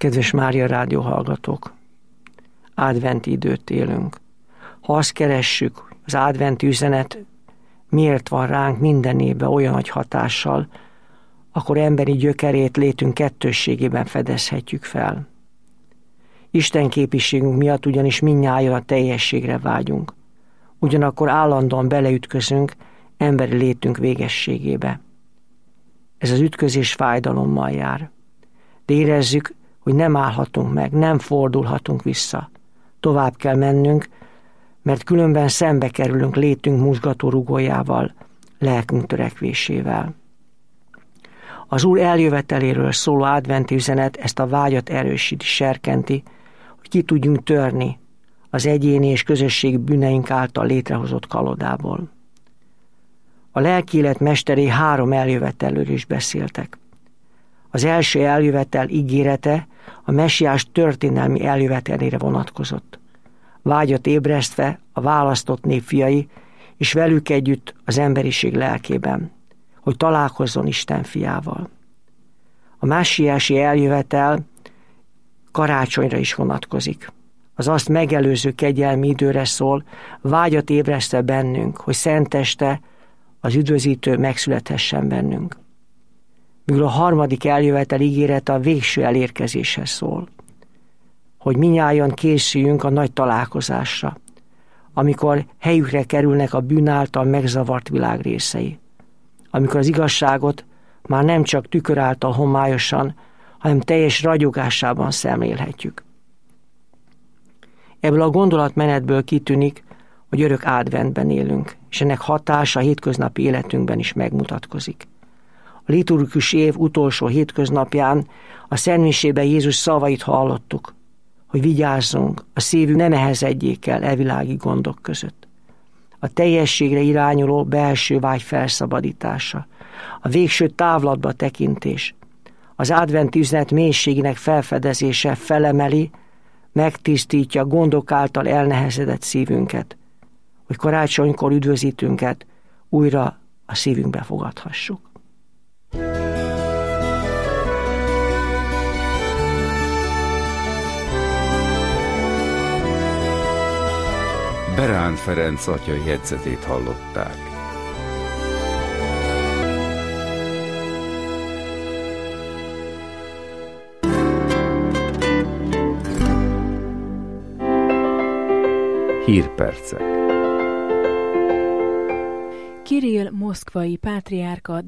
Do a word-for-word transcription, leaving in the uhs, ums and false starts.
Kedves Mária Rádió hallgatók, adventi időt élünk. Ha azt keressük, az adventi üzenet miért van ránk minden évben olyan nagy hatással, akkor emberi gyökerét létünk kettősségében fedezhetjük fel. Isten képiségünk miatt ugyanis mindnyájan a teljességre vágyunk. Ugyanakkor állandóan beleütközünk emberi létünk végességébe. Ez az ütközés fájdalommal jár. De érezzük, hogy nem állhatunk meg, nem fordulhatunk vissza. Tovább kell mennünk, mert különben szembe kerülünk létünk muzgató rugójával, lelkünk törekvésével. Az Úr eljöveteléről szóló adventi üzenet ezt a vágyat erősíti, serkenti, hogy ki tudjunk törni az egyéni és közösségi bűneink által létrehozott kalodából. A lelkiélet mesterei három eljövetelről is beszéltek. Az első eljövetel ígérete a messiás történelmi eljövetelére vonatkozott. Vágyat ébresztve a választott nép fiai, és velük együtt az emberiség lelkében, hogy találkozzon Isten fiával. A messiási eljövetel karácsonyra is vonatkozik. Az azt megelőző kegyelmi időre szól, vágyat ébresztve bennünk, hogy szenteste az üdvözítő megszülethessen bennünk. Míg a harmadik eljövetel ígérete a végső elérkezéshez szól, hogy minnyájan készüljünk a nagy találkozásra, amikor helyükre kerülnek a bűn által megzavart világ részei, amikor az igazságot már nem csak tükör által homályosan, hanem teljes ragyogásában szemlélhetjük. Ebből a gondolatmenetből kitűnik, hogy örök adventben élünk, és ennek hatása a hétköznapi életünkben is megmutatkozik. A liturgikus év utolsó hétköznapján a szentmisében Jézus szavait hallottuk, hogy vigyázzunk, a szívünk ne nehezedjék el e világi gondok között. A teljességre irányuló belső vágy felszabadítása, a végső távlatba tekintés, az adventi üzenet mélységének felfedezése felemeli, megtisztítja gondok által elnehezedett szívünket, hogy karácsonykor üdvözítünket újra a szívünkbe fogadhassuk. Berán Ferenc atya jegyzetét hallották. Hírpercek. Kirill moszkvai pátriárka